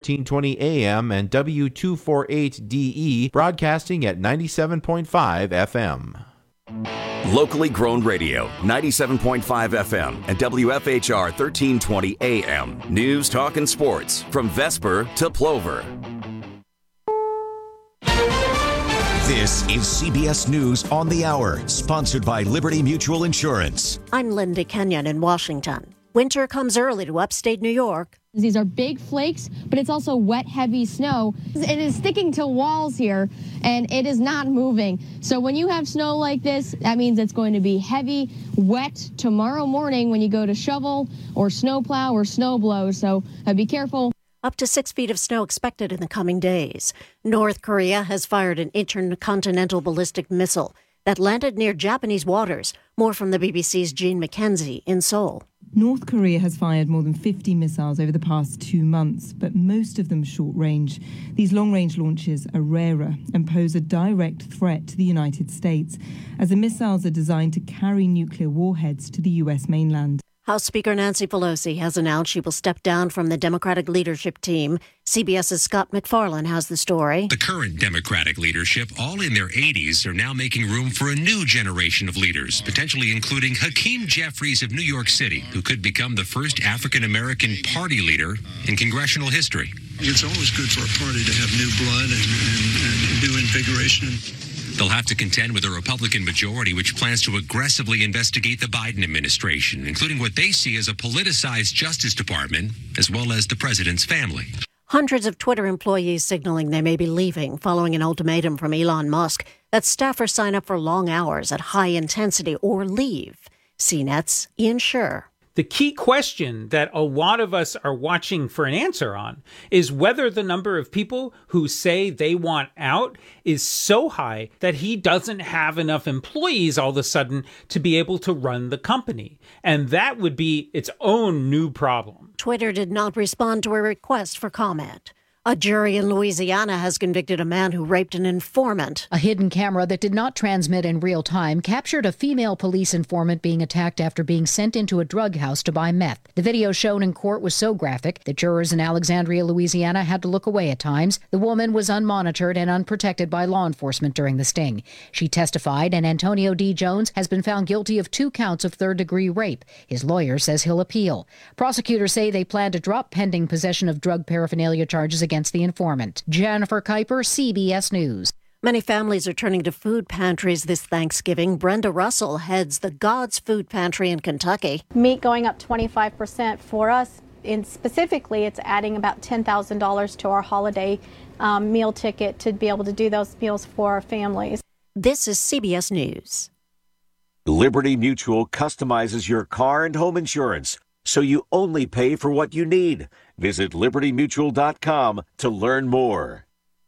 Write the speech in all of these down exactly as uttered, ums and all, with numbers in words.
thirteen twenty A M and W two forty-eight D E, broadcasting at ninety-seven point five F M. Locally grown radio, ninety-seven point five F M and W F H R thirteen twenty A M. News, talk, and sports from Vesper to Plover. This is C B S News on the Hour, sponsored by Liberty Mutual Insurance. I'm Linda Kenyon in Washington. Winter comes early to upstate New York. These are big flakes, but it's also wet, heavy snow. It is sticking to walls here, and it is not moving. So when you have snow like this, that means it's going to be heavy, wet tomorrow morning when you go to shovel or snowplow or snow blow. So uh, be careful. Up to six feet of snow expected in the coming days. North Korea has fired an intercontinental ballistic missile that landed near Japanese waters. More from the B B C's Jean McKenzie in Seoul. North Korea has fired more than fifty missiles over the past two months, but most of them short-range. These long-range launches are rarer and pose a direct threat to the United States, as the missiles are designed to carry nuclear warheads to the U S mainland. House Speaker Nancy Pelosi has announced she will step down from the Democratic leadership team. CBS's Scott McFarlane has the story. The current Democratic leadership, all in their eighties, are now making room for a new generation of leaders, potentially including Hakeem Jeffries of New York City, who could become the first African-American party leader in congressional history. It's always good for a party to have new blood and, and, and new invigoration. They'll have to contend with a Republican majority which plans to aggressively investigate the Biden administration, including what they see as a politicized Justice Department, as well as the president's family. Hundreds of Twitter employees signaling they may be leaving following an ultimatum from Elon Musk that staffers sign up for long hours at high intensity or leave. C NET's Ian Scher. The key question that a lot of us are watching for an answer on is whether the number of people who say they want out is so high that he doesn't have enough employees all of a sudden to be able to run the company. And that would be its own new problem. Twitter did not respond to a request for comment. A jury in Louisiana has convicted a man who raped an informant. A hidden camera that did not transmit in real time captured a female police informant being attacked after being sent into a drug house to buy meth. The video shown in court was so graphic that jurors in Alexandria, Louisiana had to look away at times. The woman was unmonitored and unprotected by law enforcement during the sting. She testified, and Antonio D. Jones has been found guilty of two counts of third-degree rape. His lawyer says he'll appeal. Prosecutors say they plan to drop pending possession of drug paraphernalia charges against the informant. Jennifer Kuiper, C B S News. Many families are turning to food pantries this Thanksgiving. Brenda Russell heads the God's Food Pantry in Kentucky. Meat going up twenty-five percent for us. And specifically, it's adding about ten thousand dollars to our holiday um, meal ticket to be able to do those meals for our families. This is C B S News. Liberty Mutual customizes your car and home insurance, so you only pay for what you need. Visit liberty mutual dot com to learn more.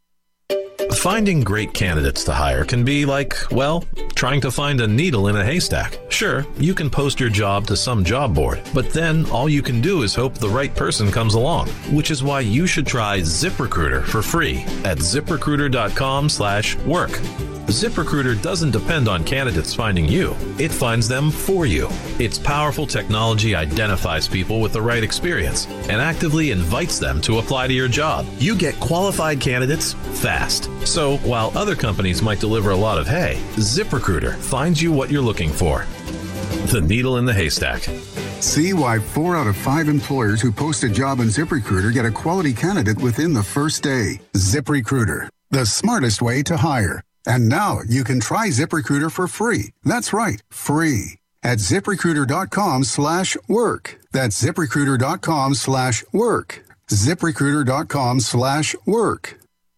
Finding great candidates to hire can be like, well, trying to find a needle in a haystack. Sure, you can post your job to some job board, but then all you can do is hope the right person comes along, which is why you should try ZipRecruiter for free at zip recruiter dot com slash work. ZipRecruiter doesn't depend on candidates finding you. It finds them for you. Its powerful technology identifies people with the right experience and actively invites them to apply to your job. You get qualified candidates fast. So while other companies might deliver a lot of hay, ZipRecruiter finds you what you're looking for. The needle in the haystack. See why four out of five employers who post a job on ZipRecruiter get a quality candidate within the first day. ZipRecruiter, the smartest way to hire. And now you can try ZipRecruiter for free. That's right, free. At zip recruiter dot com slash work. That's zip recruiter dot com slash work. zip recruiter dot com slash work.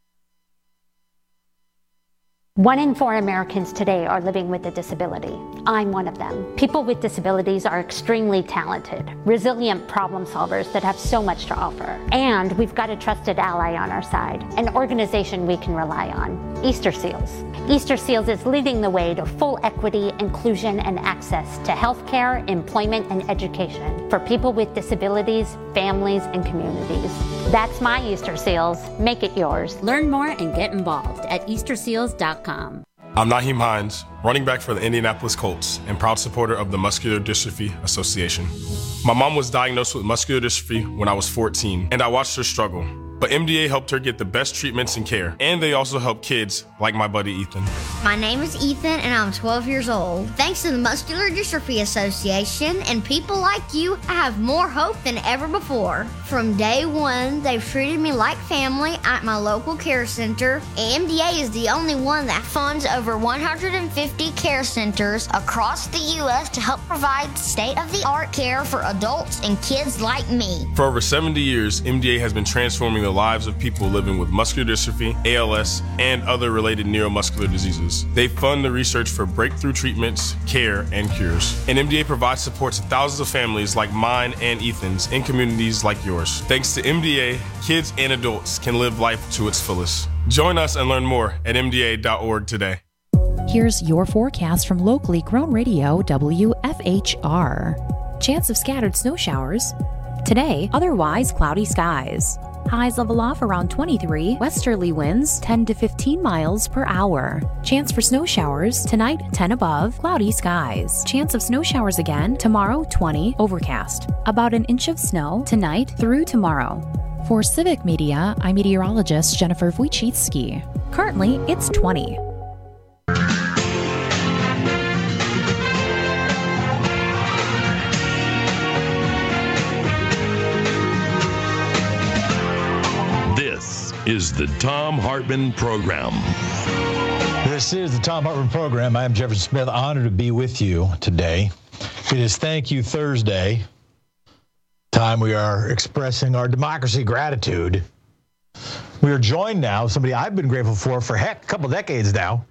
One in four Americans today are living with a disability. I'm one of them. People with disabilities are extremely talented, resilient problem solvers that have so much to offer. And we've got a trusted ally on our side, an organization we can rely on, Easter Seals. Easter Seals is leading the way to full equity, inclusion, and access to healthcare, employment, and education for people with disabilities, families, and communities. That's my Easter Seals. Make it yours. Learn more and get involved at easter seals dot com. I'm Naheem Hines, running back for the Indianapolis Colts and proud supporter of the Muscular Dystrophy Association. My mom was diagnosed with muscular dystrophy when I was fourteen, and I watched her struggle. but M D A helped her get the best treatments and care. And they also help kids like my buddy Ethan. My name is Ethan, and I'm twelve years old. Thanks to the Muscular Dystrophy Association and people like you, I have more hope than ever before. From day one, they've treated me like family at my local care center. M D A is the only one that funds over one hundred fifty care centers across the U S to help provide state-of-the-art care for adults and kids like me. For over seventy years, M D A has been transforming the lives of people living with muscular dystrophy, A L S, and other related neuromuscular diseases. They fund the research for breakthrough treatments, care, and cures. And M D A provides support to thousands of families like mine and Ethan's in communities like yours. Thanks to M D A, kids and adults can live life to its fullest. Join us and learn more at M D A dot org today. Here's your forecast from locally grown radio W F H R. Chance of scattered snow showers. Today, otherwise cloudy skies. Highs level off around twenty-three, westerly winds ten to fifteen miles per hour. Chance for snow showers tonight, ten above, cloudy skies. Chance of snow showers again tomorrow, twenty, overcast. About an inch of snow tonight through tomorrow. For Civic Media, I'm meteorologist Jennifer Wojcicki. Currently, it's twenty. Is the Thom Hartmann Program. This is the Thom Hartmann Program. I am Jefferson Smith, honored to be with you today. It is Thank You Thursday. Time we are expressing our democracy gratitude. We are joined now, somebody I've been grateful for for heck, a couple decades now.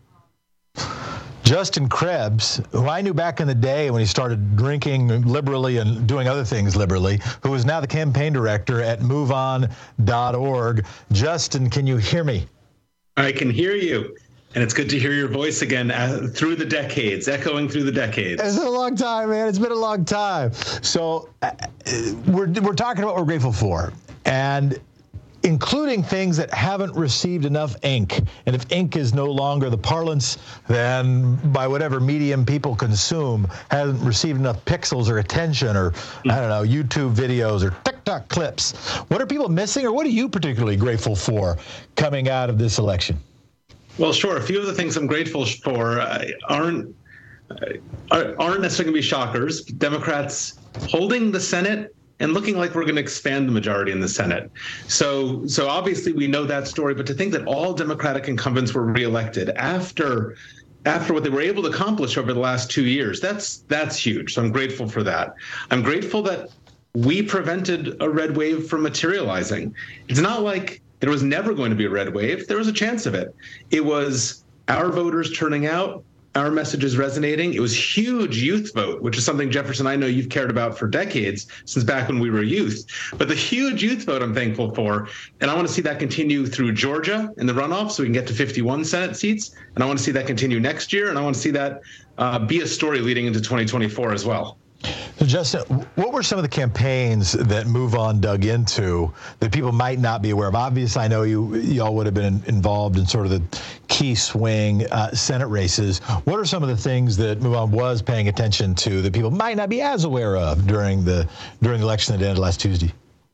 Justin Krebs, who I knew back in the day when he started drinking liberally and doing other things liberally, who is now the campaign director at move on dot org. Justin, can you hear me? I can hear you. And it's good to hear your voice again uh, through the decades, echoing through the decades. It's been a long time, man. It's been a long time. So uh, we're, we're talking about what we're grateful for. And including things that haven't received enough ink. And if ink is no longer the parlance, then by whatever medium people consume, hasn't received enough pixels or attention or, I don't know, YouTube videos or TikTok clips. What are people missing, or what are you particularly grateful for coming out of this election? Well, sure. A few of the things I'm grateful for uh, aren't, uh, aren't necessarily going to be shockers. Democrats holding the Senate and looking like we're going to expand the majority in the Senate. So, so obviously we know that story, but to think that all Democratic incumbents were reelected after after what they were able to accomplish over the last two years, that's that's huge. So I'm grateful for that. I'm grateful that we prevented a red wave from materializing. It's not like there was never going to be a red wave. There was a chance of it. It was our voters turning out, our message is resonating. It was huge youth vote, which is something, Jefferson, I know you've cared about for decades, since back when we were youth. But the huge youth vote I'm thankful for, and I want to see that continue through Georgia in the runoff so we can get to fifty-one Senate seats. And I want to see that continue next year, and I want to see that uh, be a story leading into twenty twenty-four as well. So Justin, what were some of the campaigns that Move On dug into that people might not be aware of? Obviously, I know you y'all would have been involved in sort of the key swing uh, Senate races. What are some of the things that Move On was paying attention to that people might not be as aware of during the during the election that ended last Tuesday?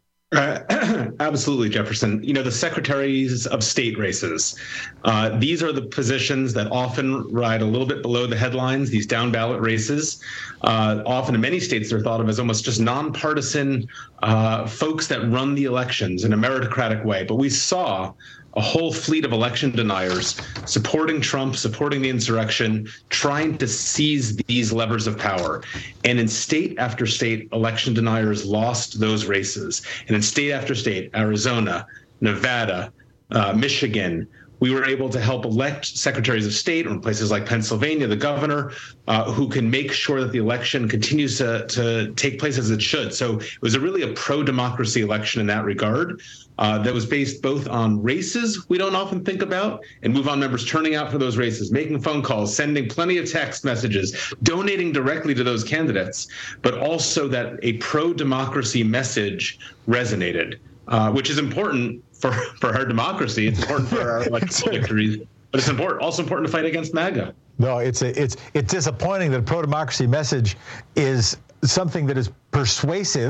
Uh, absolutely, Jefferson. You know, the secretaries of state races, uh, these are the positions that often ride a little bit below the headlines, these down ballot races. Uh, often in many states, they're thought of as almost just nonpartisan uh, folks that run the elections in a meritocratic way. But we saw a whole fleet of election deniers supporting Trump, supporting the insurrection, trying to seize these levers of power. And in state after state, election deniers lost those races. And in state after state, Arizona, Nevada, uh, Michigan, we were able to help elect secretaries of state in places like Pennsylvania, the governor, uh, who can make sure that the election continues to, to take place as it should. So it was a really a pro-democracy election in that regard uh, that was based both on races we don't often think about, and Move On members turning out for those races, making phone calls, sending plenty of text messages, donating directly to those candidates, but also that a pro-democracy message resonated, uh, which is important for, for our democracy. It's important for our electoral victories, but it's important, also important to fight against MAGA. No, it's a, it's it's disappointing that a pro-democracy message is something that is persuasive,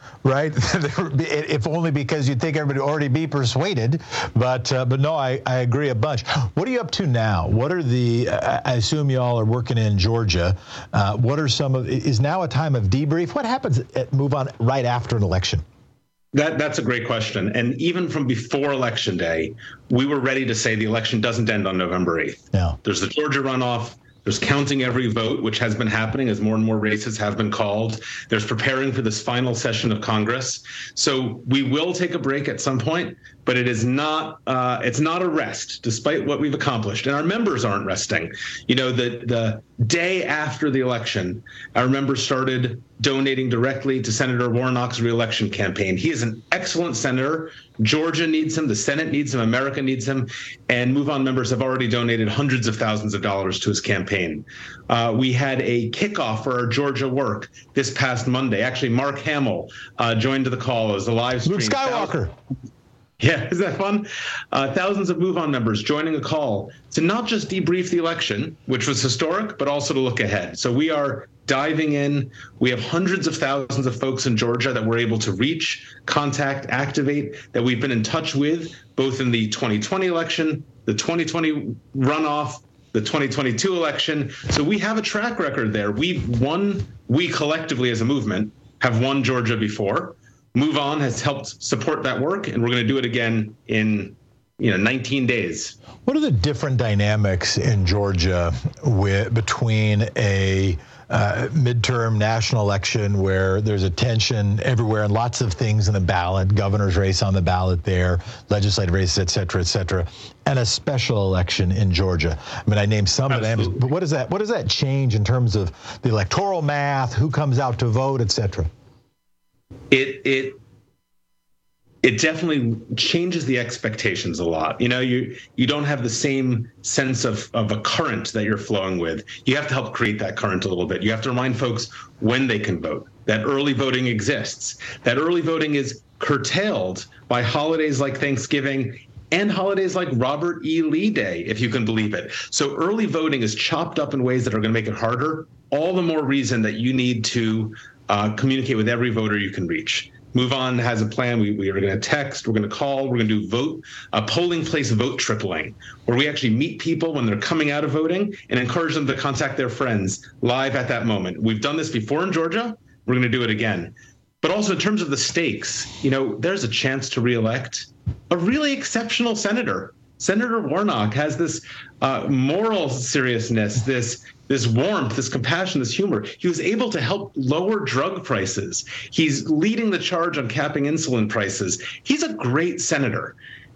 right? If only because you'd think everybody would already be persuaded. But uh, but no, I, I agree a bunch. What are you up to now? What are the, I assume y'all are working in Georgia. Uh, what are some of, is now a time of debrief? What happens at Move On right after an election? That that's a great question. And even from before Election Day, we were ready to say the election doesn't end on November eighth. Yeah. There's the Georgia runoff. There's counting every vote, which has been happening as more and more races have been called. There's preparing for this final session of Congress. So we will take a break at some point, but it is not uh, it's not a rest, despite what we've accomplished. And our members aren't resting. You know, the the day after the election, our members started donating directly to Senator Warnock's reelection campaign. He is an excellent senator. Georgia needs him. The Senate needs him. America needs him. And Move On members have already donated hundreds of thousands of dollars to his campaign. Uh, we had a kickoff for our Georgia work this past Monday. Actually, Mark Hamill uh, joined the call as a live stream. Luke Skywalker. Yeah, is that fun? Uh, thousands of Move On members joining a call to not just debrief the election, which was historic, but also to look ahead. So we are diving in. We have hundreds of thousands of folks in Georgia that we're able to reach, contact, activate, that we've been in touch with, both in the twenty twenty election, the twenty twenty runoff, the twenty twenty-two election. So we have a track record there. We've won, we collectively as a movement have won Georgia before. Move On has helped support that work, and we're going to do it again in, you know, nineteen days. What are the different dynamics in Georgia with, between a uh, midterm national election where there's a tension everywhere and lots of things in the ballot, governor's race on the ballot there, legislative races, et cetera, et cetera, and a special election in Georgia? I mean, I named some Absolutely. of them, but what does that what does that change in terms of the electoral math, who comes out to vote, et cetera? It it it definitely changes the expectations a lot. You know, you you don't have the same sense of of a current that you're flowing with. You have to help create that current a little bit. You have to remind folks when they can vote, that early voting exists, that early voting is curtailed by holidays like Thanksgiving and holidays like Robert E. Lee Day, if you can believe it. So early voting is chopped up in ways that are going to make it harder. All the more reason that you need to Uh, communicate with every voter you can reach. Move On has a plan. We, we are going to text, we're going to call, we're going to do vote, a polling place vote tripling, where we actually meet people when they're coming out of voting and encourage them to contact their friends live at that moment. We've done this before in Georgia. We're going to do it again. But also in terms of the stakes, you know, there's a chance to reelect a really exceptional senator. Senator Warnock has this uh, moral seriousness, this this warmth, this compassion, this humor. He was able to help lower drug prices. He's leading the charge on capping insulin prices. He's a great senator.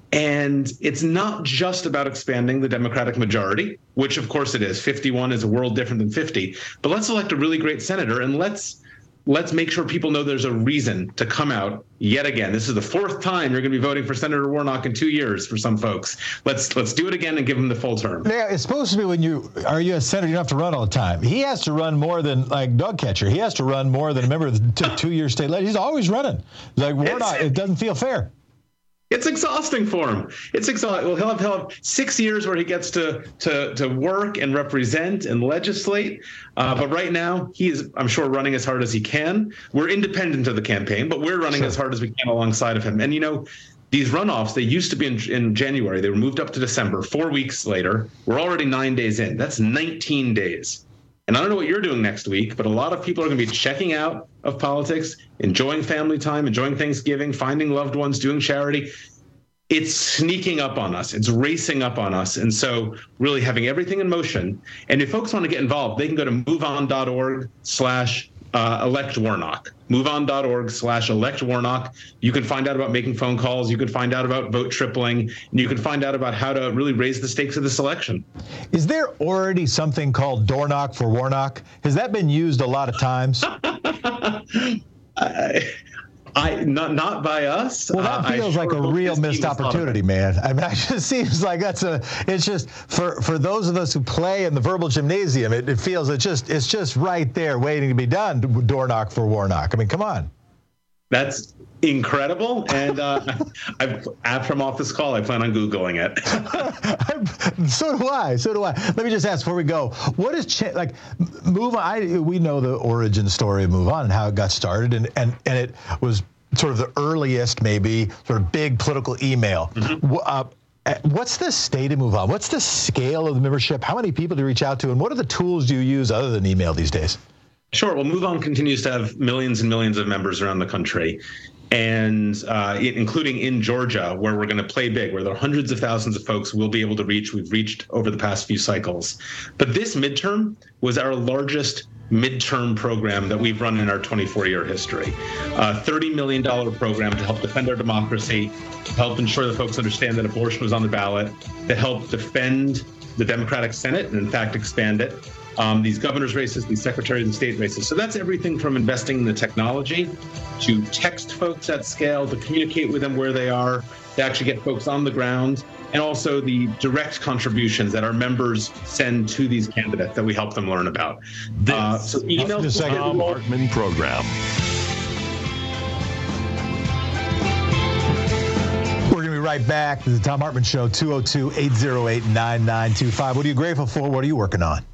And it's not just about expanding the Democratic majority, which of course it is. fifty-one is a world different than fifty. But let's elect a really great senator, and let's let's make sure people know there's a reason to come out yet again. This is the fourth time you're going to be voting for Senator Warnock in two years for some folks. Let's let's do it again and give him the full term. Yeah, it's supposed to be when you are a U S senator, you don't have to run all the time. He has to run more than like dog catcher. He has to run more than a member of the two-year state legislature. He's always running. Like Warnock, it doesn't feel fair. It's exhausting for him. It's exhausting. Well, he'll have, he'll have six years where he gets to to to work and represent and legislate. Uh, but right now, he is, I'm sure, running as hard as he can. We're independent of the campaign, but we're running sure. as hard as we can alongside of him. And, you know, these runoffs, they used to be in, in January. They were moved up to December. Four weeks later, we're already nine days in. That's nineteen days. And I don't know what you're doing next week, but a lot of people are going to be checking out of politics, enjoying family time, enjoying Thanksgiving, finding loved ones, doing charity. It's sneaking up on us. It's racing up on us. And so really having everything in motion. And if folks want to get involved, they can go to moveon.org slash elect Warnock. moveon.org slash elect Warnock. You can find out about making phone calls. You can find out about vote tripling. And you can find out about how to really raise the stakes of this election. Is there already something called Doorknock for Warnock? Has that been used a lot of times? I, I not not by us. Well, that uh, feels I like sure a real missed opportunity, man. I mean, it just seems like that's a. It's just for for those of us who play in the verbal gymnasium, it, it feels it's just it's just right there, waiting to be done. Doorknock for Warnock. I mean, come on. That's incredible. And uh, I've, after I'm off this call, I plan on Googling it. So do I. So do I. Let me just ask before we go, what is cha- like Move On? I, we know the origin story of Move On and how it got started, and and and it was sort of the earliest, maybe sort of big political email. Mm-hmm. Uh, what's the state of Move On? What's the scale of the membership? How many people do you reach out to, and what are the tools you use other than email these days? Sure. Well, Move On continues to have millions and millions of members around the country. And uh, it, including in Georgia, where we're going to play big, where there are hundreds of thousands of folks we'll be able to reach. We've reached over the past few cycles. But this midterm was our largest midterm program that we've run in our twenty-four year history. A thirty million dollars program to help defend our democracy, to help ensure that folks understand that abortion was on the ballot, to help defend the Democratic Senate and, in fact, expand it. Um, these governor's races, these secretaries and state races. So that's everything from investing in the technology to text folks at scale, to communicate with them where they are, to actually get folks on the ground, and also the direct contributions that our members send to these candidates that we help them learn about. This uh, so email is the Thom Hartmann program. We're going to be right back to the Thom Hartmann Show, two oh two, eight oh eight, nine nine two five. What are you grateful for? What are you working on?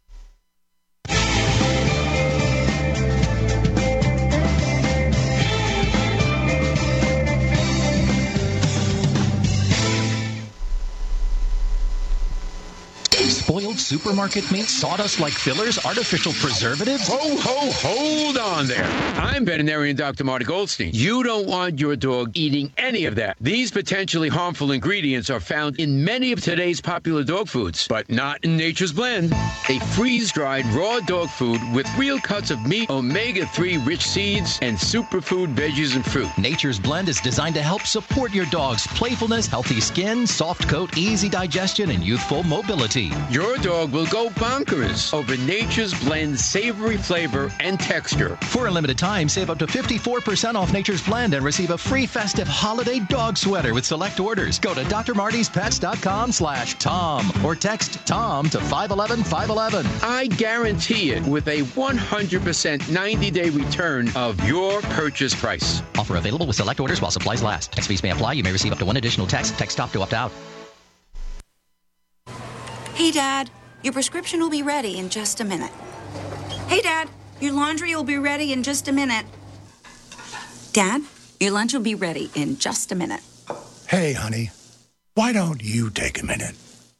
Spoiled supermarket meat, sawdust like fillers, artificial preservatives? Ho, ho, hold on there. I'm veterinarian Doctor Marty Goldstein. You don't want your dog eating any of that. These potentially harmful ingredients are found in many of today's popular dog foods, but not in Nature's Blend, a freeze-dried raw dog food with real cuts of meat, omega three rich seeds, and superfood veggies and fruit. Nature's Blend is designed to help support your dog's playfulness, healthy skin, soft coat, easy digestion, and youthful mobility. Your dog will go bonkers over Nature's Blend savory flavor and texture. For a limited time, save up to fifty-four percent off Nature's Blend and receive a free festive holiday dog sweater with select orders. Go to drmartyspets.com slash Tom or text Tom to five one one, five one one. I guarantee it with a one hundred percent ninety day return of your purchase price. Offer available with select orders while supplies last. Text fees may apply. You may receive up to one additional text. Text stop to opt out. Hey, Dad, your prescription will be ready in just a minute. Hey, Dad, your laundry will be ready in just a minute. Dad, your lunch will be ready in just a minute. Hey, honey, why don't you take a minute?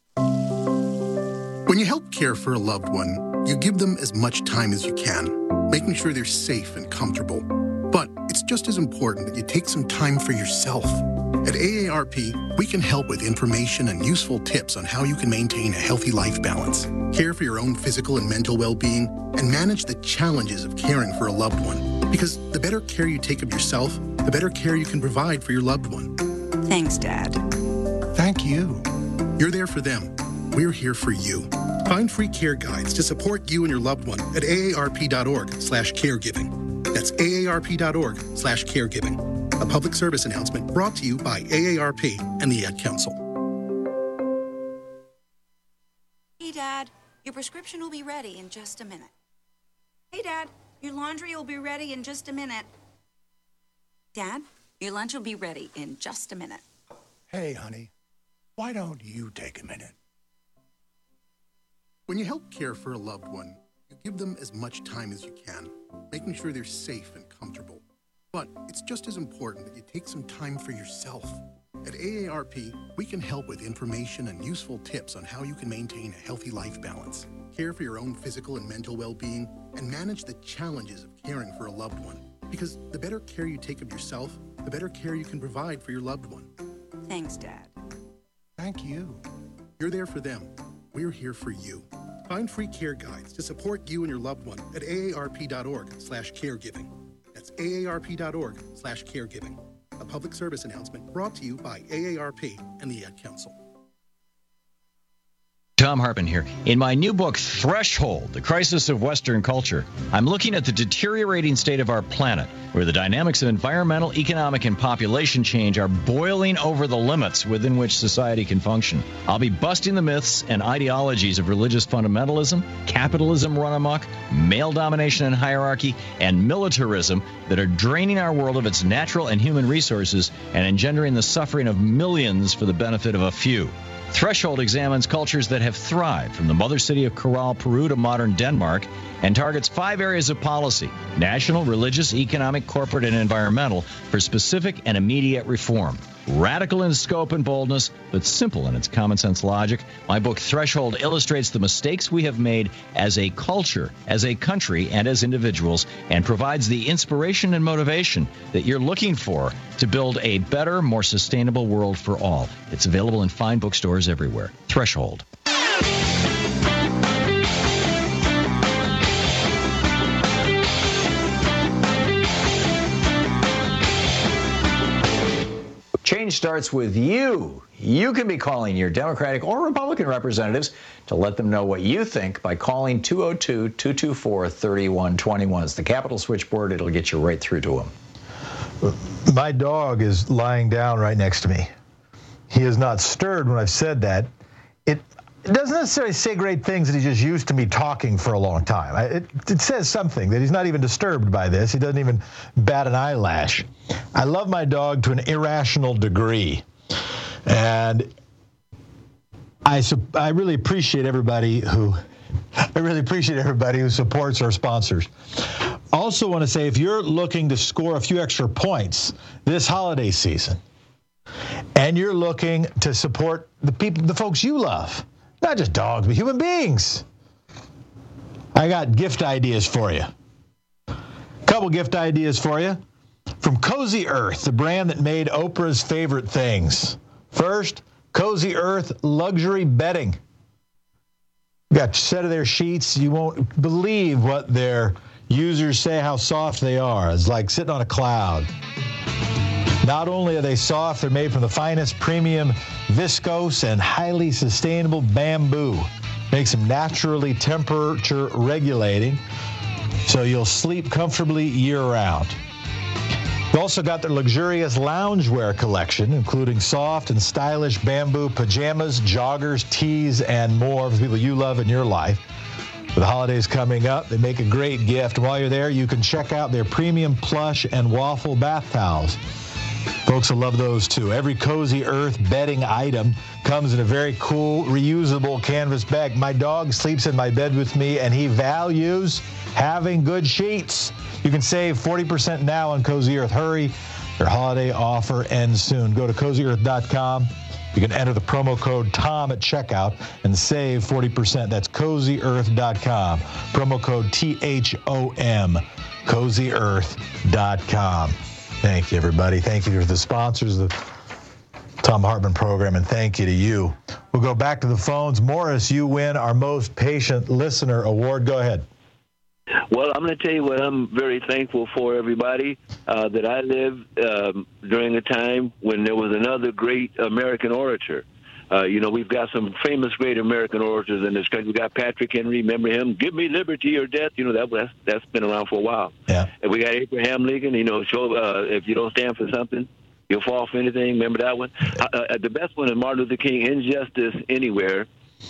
When you help care for a loved one, you give them as much time as you can, making sure they're safe and comfortable. But it's just as important that you take some time for yourself. At A A R P, we can help with information and useful tips on how you can maintain a healthy life balance, care for your own physical and mental well-being, and manage the challenges of caring for a loved one. Because the better care you take of yourself, the better care you can provide for your loved one. Thanks, Dad. Thank you. You're there for them. We're here for you. Find free care guides to support you and your loved one at aarp.org slash caregiving. That's aarp.org slash caregiving. A public service announcement brought to you by A A R P and the Ad Council. Hey, Dad, your prescription will be ready in just a minute. Hey, Dad, your laundry will be ready in just a minute. Dad, your lunch will be ready in just a minute. Hey, honey, why don't you take a minute? When you help care for a loved one, you give them as much time as you can, making sure they're safe and comfortable. But it's just as important that you take some time for yourself. At A A R P, we can help with information and useful tips on how you can maintain a healthy life balance, care for your own physical and mental well-being, and manage the challenges of caring for a loved one. Because the better care you take of yourself, the better care you can provide for your loved one. Thanks, Dad. Thank you. You're there for them. We're here for you. Find free care guides to support you and your loved one at aarp.org slash caregiving. That's aarp.org slash caregiving. A public service announcement brought to you by A A R P and the Ad Council. Thom Hartmann here. In my new book, Threshold, The Crisis of Western Culture, I'm looking at the deteriorating state of our planet, where the dynamics of environmental, economic, and population change are boiling over the limits within which society can function. I'll be busting the myths and ideologies of religious fundamentalism, capitalism run amok, male domination and hierarchy, and militarism that are draining our world of its natural and human resources and engendering the suffering of millions for the benefit of a few. Threshold examines cultures that have thrived, from the mother city of Corral, Peru to modern Denmark, and targets five areas of policy: national, religious, economic, corporate, and environmental, for specific and immediate reform. Radical in scope and boldness, but simple in its common sense logic, my book Threshold illustrates the mistakes we have made as a culture, as a country, and as individuals, and provides the inspiration and motivation that you're looking for to build a better, more sustainable world for all. It's available in fine bookstores everywhere. Threshold. Change starts with you. You can be calling your Democratic or Republican representatives to let them know what you think by calling two oh two, two two four, three one two one. It's the Capitol switchboard. It'll get you right through to them. My dog is lying down right next to me. He is not stirred when I've said that. It, it doesn't necessarily say great things that he's just used to me talking for a long time. I, it, it says something, that he's not even disturbed by this. He doesn't even bat an eyelash. I love my dog to an irrational degree. And I, I really appreciate everybody who I really appreciate everybody who supports our sponsors. Also want to say, if you're looking to score a few extra points this holiday season, and you're looking to support the people, the folks you love, not just dogs, but human beings, I got gift ideas for you. A couple gift ideas for you. From Cozy Earth, the brand that made Oprah's favorite things. First, Cozy Earth luxury bedding. Got a set of their sheets. You won't believe what their users say, how soft they are. It's like sitting on a cloud. Not only are they soft, they're made from the finest premium viscose and highly sustainable bamboo. Makes them naturally temperature regulating, so you'll sleep comfortably year-round. They've also got their luxurious loungewear collection, including soft and stylish bamboo pajamas, joggers, tees, and more for people you love in your life. With the holidays coming up, they make a great gift. While you're there, you can check out their premium plush and waffle bath towels. Folks will love those too. Every Cozy Earth bedding item comes in a very cool, reusable canvas bag. My dog sleeps in my bed with me, and he values having good sheets. You can save forty percent now on Cozy Earth. Hurry, their holiday offer ends soon. Go to cozy earth dot com. You can enter the promo code TOM at checkout and save forty percent. That's cozy earth dot com. Promo code T H O M. cozy earth dot com. Thank you, everybody. Thank you to the sponsors of the Thom Hartmann program, and thank you to you. We'll go back to the phones. Morris, you win our Most Patient Listener Award. Go ahead. Well, I'm going to tell you what I'm very thankful for, everybody, uh, that I lived um, during a time when there was another great American orator. Uh, you know, we've got some famous great American orators in this country. We've got Patrick Henry. Remember him? Give me liberty or death. You know, that that's, that's been around for a while. Yeah. And we got Abraham Lincoln. You know, show uh, if you don't stand for something, you'll fall for anything. Remember that one? Uh, uh, the best one is Martin Luther King, injustice anywhere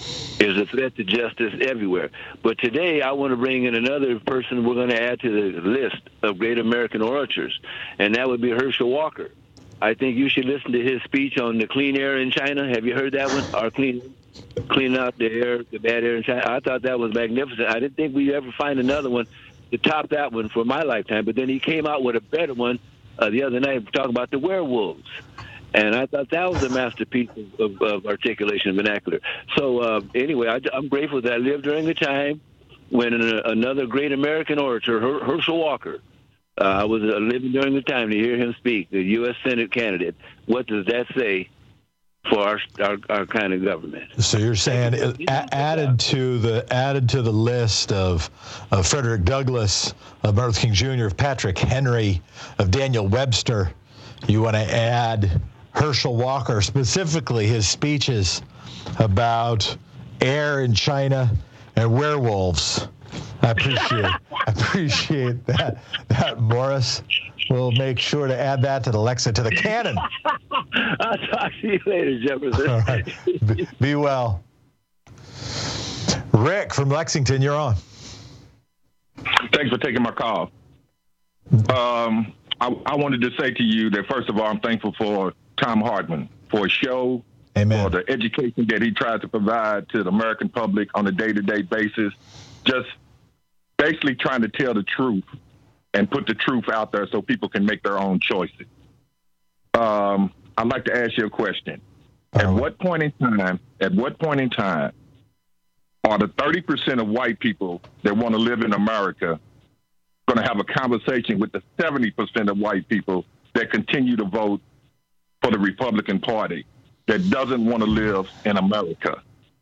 is a threat to justice everywhere. But today I want to bring in another person we're going to add to the list of great American orators, and that would be Herschel Walker. I think you should listen to his speech on the clean air in China. Have you heard that one? Or clean, clean out the air, the bad air in China. I thought that was magnificent. I didn't think we'd ever find another one to top that one for my lifetime. But then he came out with a better one uh, the other night talking about the werewolves. And I thought that was a masterpiece of, of, of articulation and vernacular. So uh, anyway, I, I'm grateful that I lived during a time when an, another great American orator, Her, Herschel Walker, uh, I was uh, living during the time to hear him speak, the U S Senate candidate. What does that say for our our, our kind of government? So you're saying it, a- added to the added to the list of, of Frederick Douglass, of Martin Luther King Junior, of Patrick Henry, of Daniel Webster, you want to add Herschel Walker, specifically his speeches about air in China, and werewolves. I appreciate I appreciate that. That Morris will make sure to add that to the Lexa to the canon. I'll talk to you later, Jefferson. All right. Be, be well. Rick from Lexington, you're on. Thanks for taking my call. Um, I, I wanted to say to you that, first of all, I'm thankful for Thom Hartmann, for his show, Amen. For the education that he tries to provide to the American public on a day-to-day basis, just basically trying to tell the truth and put the truth out there so people can make their own choices. Um, I'd like to ask you a question. At what point in time, at what point in time are the thirty percent of white people that want to live in America going to have a conversation with the seventy percent of white people that continue to vote for the Republican Party that doesn't want to live in America?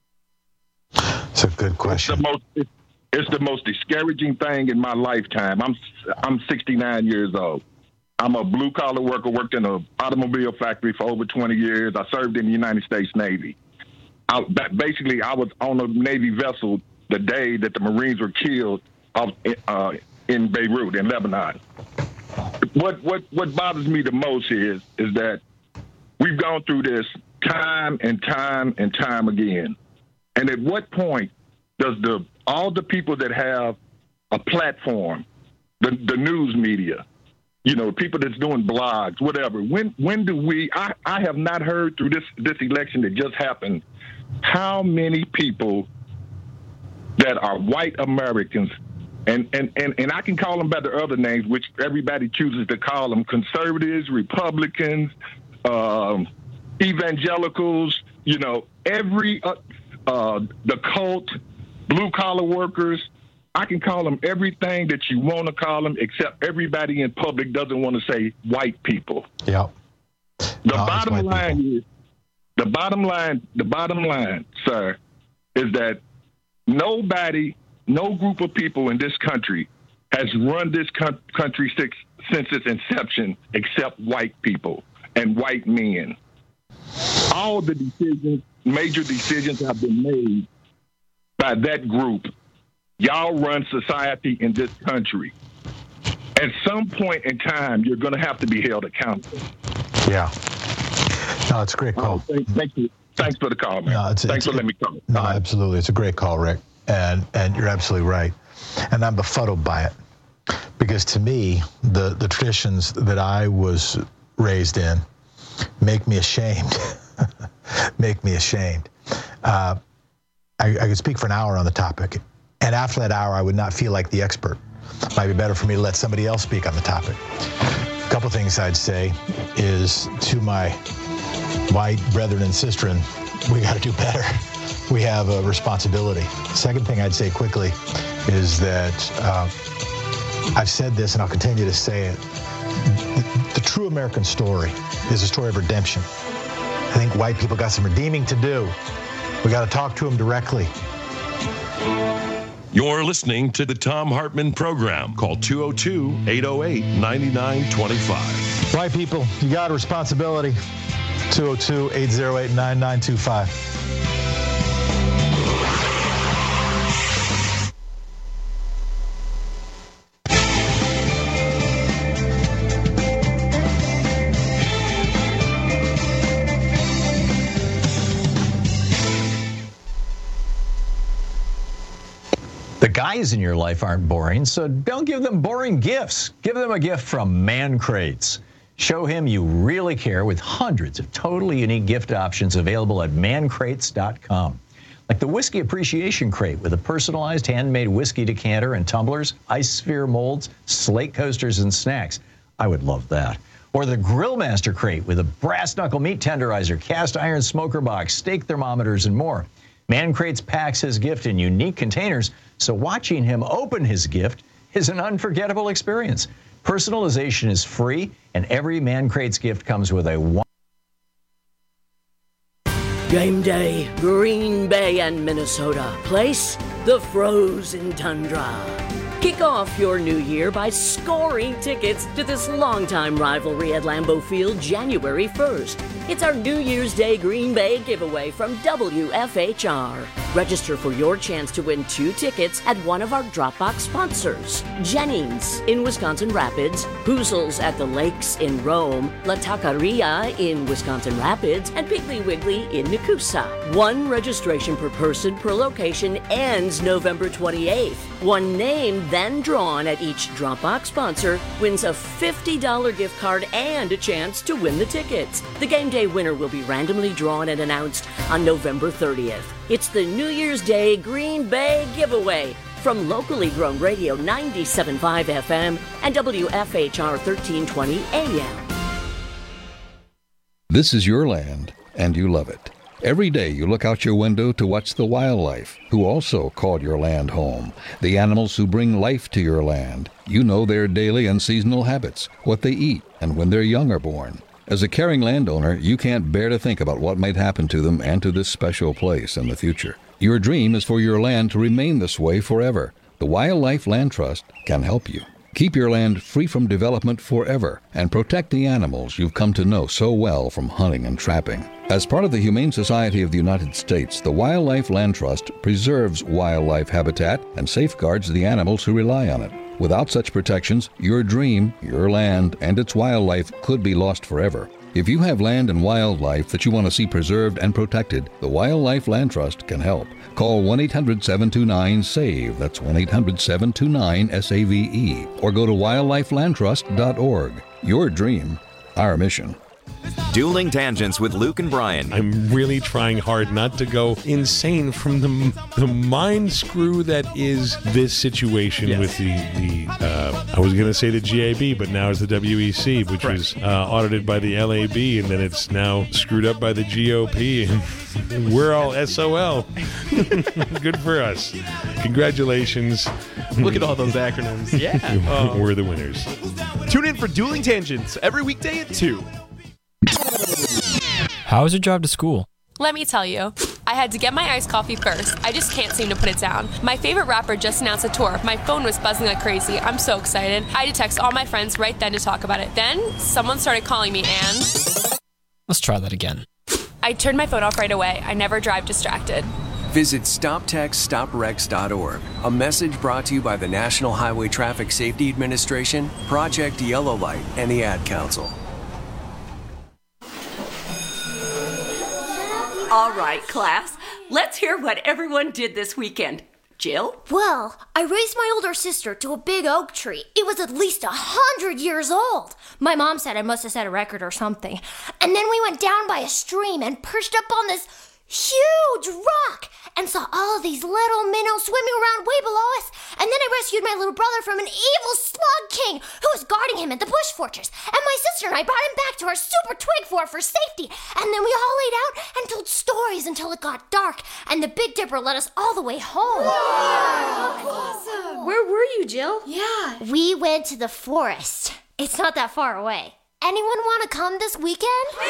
That's a good question. It's the most, it's, it's the most discouraging thing in my lifetime. I'm I'm sixty-nine years old. I'm a blue-collar worker, worked in an automobile factory for over twenty years. I served in the United States Navy. I, basically, I was on a Navy vessel the day that the Marines were killed off, uh, in Beirut, in Lebanon. What what what bothers me the most is is that we've gone through this time and time and time again. And at what point does the all the people that have a platform, the the news media, you know, people that's doing blogs, whatever, when when do we, I, I have not heard through this, this election that just happened, how many people that are white Americans, and, and, and, and I can call them by the other names, which everybody chooses to call them, conservatives, Republicans, um, evangelicals, you know, every, uh, uh, the cult, blue-collar workers, I can call them everything that you want to call them, except everybody in public doesn't want to say white people. Yeah. The No, bottom it's white line people. is, the bottom line, the bottom line, sir, is that nobody, no group of people in this country has run this co- country since, since its inception except white people and white men. All the decisions, major decisions have been made by that group. Y'all run society in this country. At some point in time, you're going to have to be held accountable. Yeah. No, it's a great call. Oh, thank, thank you. Thanks for the call, man. No, it's, Thanks it's, for letting me call. No, absolutely. It's a great call, Rick. And and you're absolutely right. And I'm befuddled by it. Because to me, the, the traditions that I was raised in make me ashamed. make me ashamed. Uh, I, I could speak for an hour on the topic. And after that hour, I would not feel like the expert. It might be better for me to let somebody else speak on the topic. A couple things I'd say is to my white brethren and sistren, we got to do better. We have a responsibility. Second thing I'd say quickly is that uh, I've said this and I'll continue to say it. The, the true American story is a story of redemption. I think white people got some redeeming to do. We got to talk to them directly. You're listening to the Thom Hartmann Program. Call two oh two, eight oh eight, nine nine two five. White people, you got a responsibility. two oh two, eight oh eight, nine nine two five. The guys in your life aren't boring, so don't give them boring gifts. Give them a gift from Man Crates. Show him you really care with hundreds of totally unique gift options available at man crates dot com. Like the Whiskey Appreciation Crate with a personalized handmade whiskey decanter and tumblers, ice sphere molds, slate coasters, and snacks. I would love that. Or the Grill Master Crate with a brass knuckle meat tenderizer, cast iron smoker box, steak thermometers, and more. Man Crates packs his gift in unique containers, so watching him open his gift is an unforgettable experience. Personalization is free, and every Man Crates gift comes with a one. Game day, Green Bay and Minnesota. Place, the frozen tundra. Kick off your new year by scoring tickets to this longtime rivalry at Lambeau Field January first. It's our New Year's Day Green Bay giveaway from W F H R. Register for your chance to win two tickets at one of our Dropbox sponsors. Jennings in Wisconsin Rapids, Hoozles at the Lakes in Rome, La Taqueria in Wisconsin Rapids, and Piggly Wiggly in Nakusa. One registration per person per location ends November twenty-eighth. One name then drawn at each Dropbox sponsor wins a fifty dollars gift card and a chance to win the tickets. The game day winner will be randomly drawn and announced on November thirtieth. It's the New Year's Day Green Bay giveaway from locally grown radio ninety-seven point five F M and W F H R thirteen twenty A M. This is your land, and you love it. Every day you look out your window to watch the wildlife, who also call your land home. The animals who bring life to your land. You know their daily and seasonal habits, what they eat, and when their young are born. As a caring landowner, you can't bear to think about what might happen to them and to this special place in the future. Your dream is for your land to remain this way forever. The Wildlife Land Trust can help you. Keep your land free from development forever and protect the animals you've come to know so well from hunting and trapping. As part of the Humane Society of the United States, the Wildlife Land Trust preserves wildlife habitat and safeguards the animals who rely on it. Without such protections, your dream, your land, and its wildlife could be lost forever. If you have land and wildlife that you want to see preserved and protected, the Wildlife Land Trust can help. Call one eight hundred seven two nine S A V E, that's one eight hundred seven two nine S A V E, or go to wildlife land trust dot org. Your dream, our mission. Dueling Tangents with Luke and Brian. I'm really trying hard not to go insane from the the mind screw that is this situation yes. with the, the uh, I was going to say the G A B, but now it's the W E C, which right. was uh, audited by the L A B, and then it's now screwed up by the G O P, and we're all S O L. Good for us. Congratulations. Look at all those acronyms. Yeah. uh, we're the winners. Tune in for Dueling Tangents every weekday at two. How was your drive to school? Let me tell you. I had to get my iced coffee first. I just can't seem to put it down. My favorite rapper just announced a tour. My phone was buzzing like crazy. I'm so excited. I had to text all my friends right then to talk about it. Then, someone started calling me and... Let's try that again. I turned my phone off right away. I never drive distracted. Visit stop text stop wrecks dot org. A message brought to you by the National Highway Traffic Safety Administration, Project Yellow Light, and the Ad Council. All right, class, let's hear what everyone did this weekend. Jill? Well, I raised my older sister to a big oak tree. It was at least a hundred years old. My mom said I must have set a record or something. And then we went down by a stream and perched up on this huge rock and saw all of these little minnows swimming around way below us. And then I rescued my little brother from an evil slug king who was guarding him in the bush fortress. And my sister and I brought him back to our super twig fort for safety. And then we all laid out and told stories until it got dark. And the Big Dipper led us all the way home. Wow! Awesome. Where were you, Jill? Yeah. We went to the forest. It's not that far away. Anyone want to come this weekend?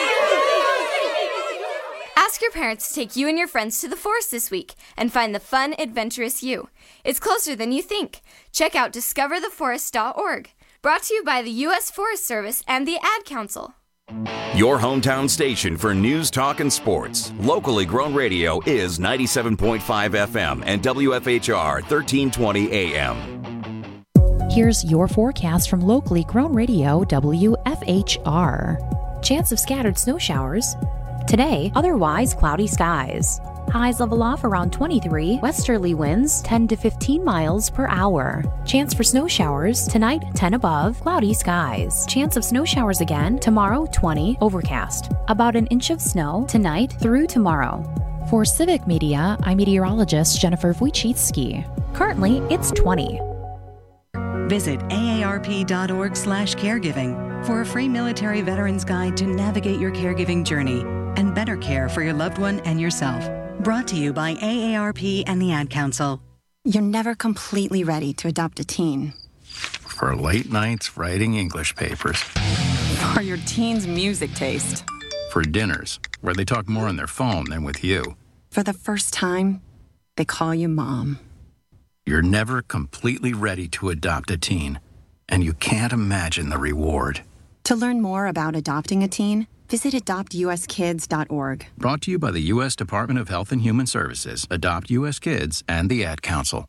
Ask your parents to take you and your friends to the forest this week and find the fun, adventurous you. It's closer than you think. Check out discover the forest dot org. Brought to you by the U S Forest Service and the Ad Council. Your hometown station for news, talk, and sports. Locally grown radio is ninety-seven point five F M and W F H R thirteen twenty A M. Here's your forecast from locally grown radio W F H R. Chance of scattered snow showers. Today, otherwise cloudy skies. Highs level off around twenty-three, westerly winds ten to fifteen miles per hour. Chance for snow showers, tonight ten above, cloudy skies. Chance of snow showers again, tomorrow twenty, overcast. About an inch of snow tonight through tomorrow. For Civic Media, I'm meteorologist Jennifer Wojcicki. Currently, it's twenty. Visit A A R P dot org slash caregiving for a free military veterans guide to navigate your caregiving journey and better care for your loved one and yourself. Brought to you by A A R P and the Ad Council. You're never completely ready to adopt a teen. For late nights writing English papers. For your teen's music taste. For dinners, where they talk more on their phone than with you. For the first time, they call you mom. You're never completely ready to adopt a teen, and you can't imagine the reward. To learn more about adopting a teen, visit adopt u s kids dot org. Brought to you by the U S Department of Health and Human Services, Adopt U S Kids, and the Ad Council.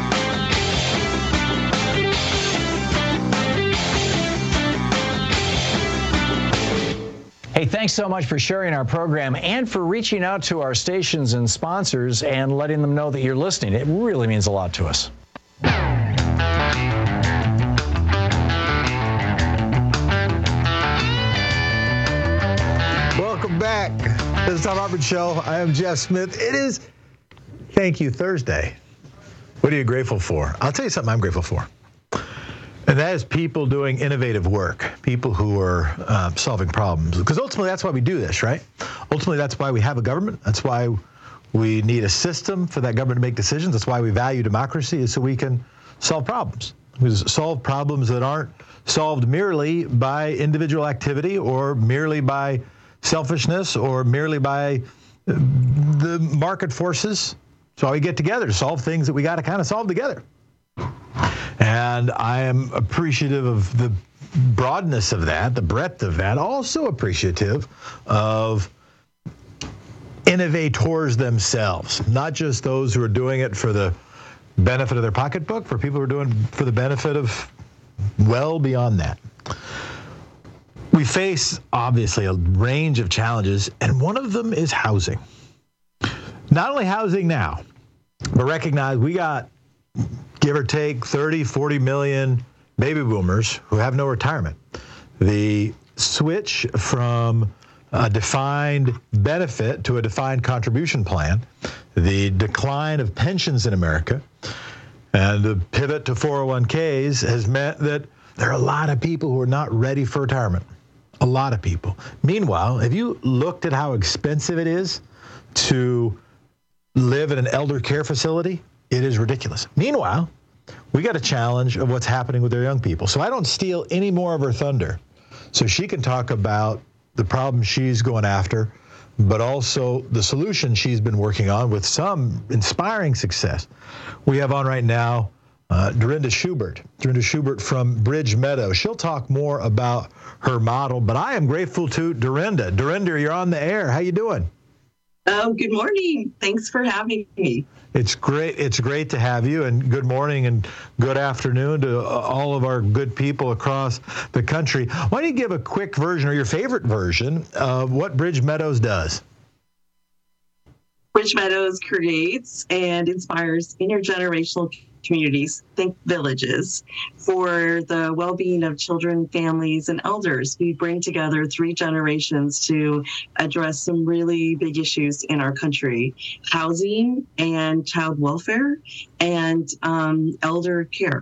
Hey, thanks so much for sharing our program and for reaching out to our stations and sponsors and letting them know that you're listening. It really means a lot to us. Welcome back to the Tom Hartman Show. I am Jeff Smith. It is Thank You Thursday. What are you grateful for? I'll tell you something I'm grateful for. And that is people doing innovative work, people who are uh, solving problems. Because ultimately, that's why we do this, right? Ultimately, that's why we have a government. That's why we need a system for that government to make decisions. That's why we value democracy, is so we can solve problems. We solve problems that aren't solved merely by individual activity or merely by selfishness or merely by the market forces. So we get together to solve things that we got to kind of solve together. And I am appreciative of the broadness of that, the breadth of that, also appreciative of innovators themselves, not just those who are doing it for the benefit of their pocketbook, for people who are doing it for the benefit of well beyond that. We face, obviously, a range of challenges, and one of them is housing. Not only housing now, but recognize we got, give or take, thirty, forty million baby boomers who have no retirement. The switch from a defined benefit to a defined contribution plan, the decline of pensions in America, and the pivot to four oh one k's has meant that there are a lot of people who are not ready for retirement. A lot of people. Meanwhile, have you looked at how expensive it is to live in an elder care facility? It is ridiculous. Meanwhile, we got a challenge of what's happening with our young people. So I don't steal any more of her thunder so she can talk about the problem she's going after, but also the solution she's been working on with some inspiring success. We have on right now uh, Dorinda Schubert. Dorinda Schubert from Bridge Meadow. She'll talk more about her model, but I am grateful to Dorinda. Dorinda, you're on the air. How you doing? Oh, good morning. Thanks for having me. It's great. It's great to have you, and good morning and good afternoon to all of our good people across the country. Why don't you give a quick version or your favorite version of what Bridge Meadows does? Bridge Meadows creates and inspires intergenerational communities, think villages, for the well-being of children, families, and elders. We bring together three generations to address some really big issues in our country: housing and child welfare and um, elder care.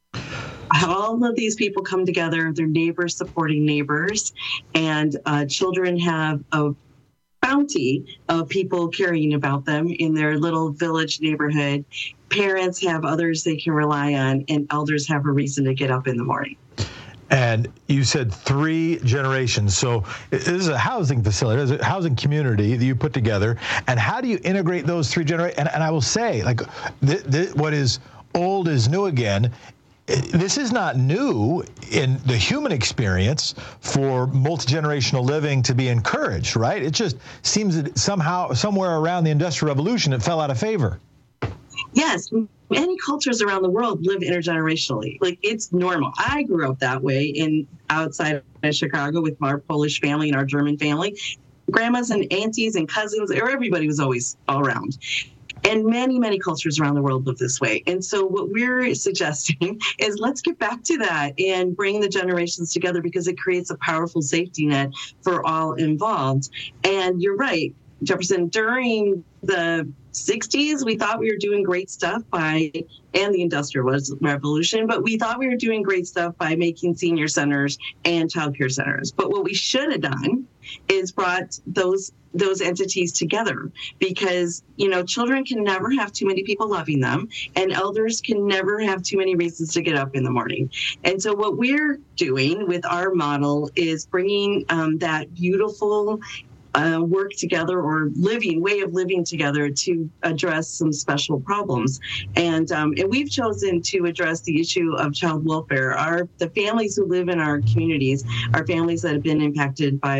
All of these people come together, they're neighbors supporting neighbors, and uh, children have a bounty of people caring about them in their little village neighborhood. Parents have others they can rely on, and elders have a reason to get up in the morning. And you said three generations. So this is a housing facility, it's a housing community that you put together. And how do you integrate those three generations? And, and I will say, like, th- th- what is old is new again. This is not new in the human experience for multi-generational living to be encouraged, right? It just seems that somehow, somewhere around the Industrial Revolution, it fell out of favor. Yes, many cultures around the world live intergenerationally. Like, it's normal. I grew up that way in outside of Chicago with our Polish family and our German family. Grandmas and aunties and cousins, or everybody was always all around. And many, many cultures around the world live this way. And so what we're suggesting is let's get back to that and bring the generations together, because it creates a powerful safety net for all involved. And you're right, Jefferson, during the sixties, we thought we were doing great stuff by, and the Industrial Revolution, but we thought we were doing great stuff by making senior centers and child care centers. But what we should have done is brought those those entities together, because, you know, children can never have too many people loving them, and elders can never have too many reasons to get up in the morning. And so what we're doing with our model is bringing um, that beautiful Uh, work together or living way of living together to address some special problems. And um, and we've chosen to address the issue of child welfare. Our the families who live in our communities are families that have been impacted by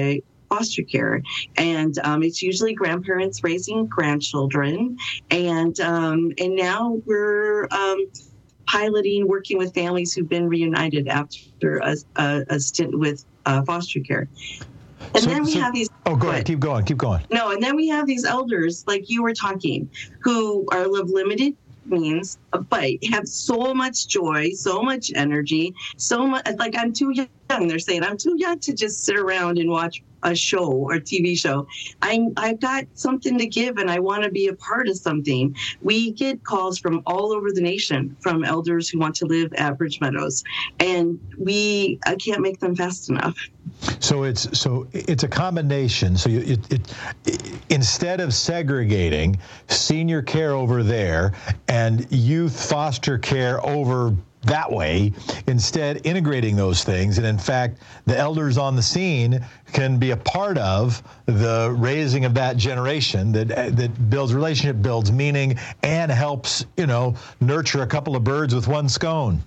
foster care. And um, it's usually grandparents raising grandchildren. And um, and now we're um, piloting, working with families who've been reunited after a, a, a stint with uh, foster care. And so, then we so, have these. Oh, go ahead. Keep going. Keep going. No, and then we have these elders, like you were talking, who are of limited means, but have so much joy, so much energy, so much. Like, I'm too young. They're saying I'm too young to just sit around and watch a show or T V show. I I've got something to give, and I want to be a part of something. We get calls from all over the nation from elders who want to live at Bridge Meadows, and we I can't make them fast enough. So it's so it's a combination. So you, it, it, it instead of segregating senior care over there and youth foster care over that way, instead integrating those things. And in fact, the elders on the scene can be a part of the raising of that generation that that builds relationship, builds meaning, and helps, you know, nurture a couple of birds with one scone.